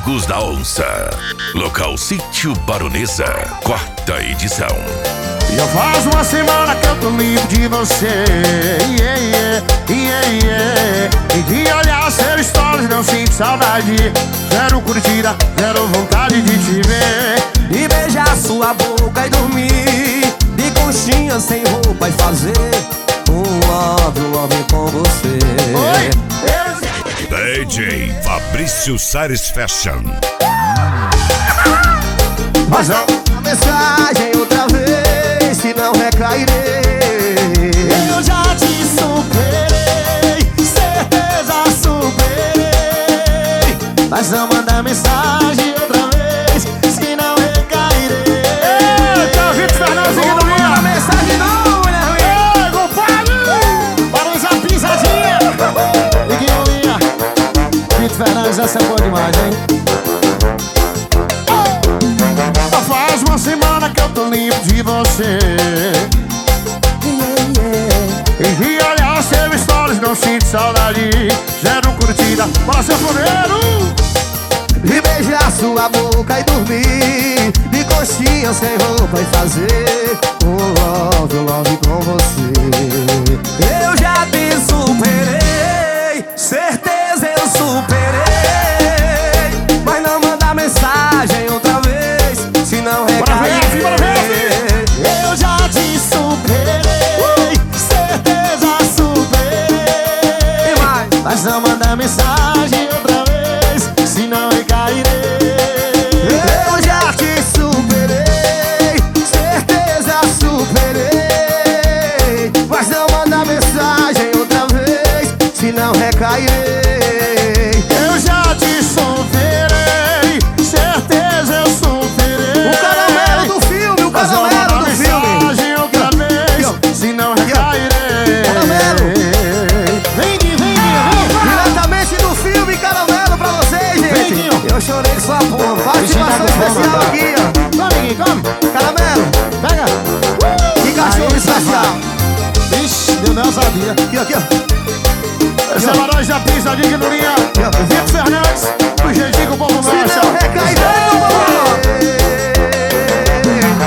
Amigos da Onça. Local Sítio Baronesa, 4ª edição. Já faz uma semana que eu tô livre de você, E de olhar seu stories não sinto saudade. Zero curtida, zero vontade de te ver. E beijar sua boca e dormir de conchinha sem roupa e fazer love com você. Oi, DJ Fabrício Sares Fashion. mas não. Mensagem outra vez, se não recairei. Eu já te superei, certeza superei. Mas não manda mensagem outra vez, se não recairei. Eita, Vitor Fernandes aqui do Rio. Manda mensagem não, mulher ruim. Ei, compadre! Bora usar pisadinha. Liguinho, linha. Vitor Fernandes, essa é boa demais, hein? Já faz uma semana que eu tô limpo de você. E de olhar seu stories não sinto saudade. Zero curtida, bora ser funeiro. E beijar sua boca e dormir de conchinha sem roupa e fazer love com você. Eu já te superei, certeza eu superei. Mas não manda mensagem outra vez, se não recair. Bora ver. Eu já te superei, certeza superei. Mas não manda mensagem outra vez, se não recairei. Eu já te superei, certeza superei. Mas não manda mensagem outra vez, se não recairei. Eu já te superei, certeza eu superei. O caramelo do filme, o Mas não caramelo manda do filme. mensagem outra vez, se não recairei. Caramelo. Vem. Diretamente do filme Caramelo pra vocês, gente. Amiguinho. Eu chorei com sua porra. Participação especial aqui, ó. Come, amiguinho, come. Caramelo. Pega. Que cachorro Aí, especial. Ixi, deu nem ousadia. Aqui, ó. Esse é o Barões da Pisadinha aqui no linha. Vitor Fernandes, do jeitinho que o povo gosta.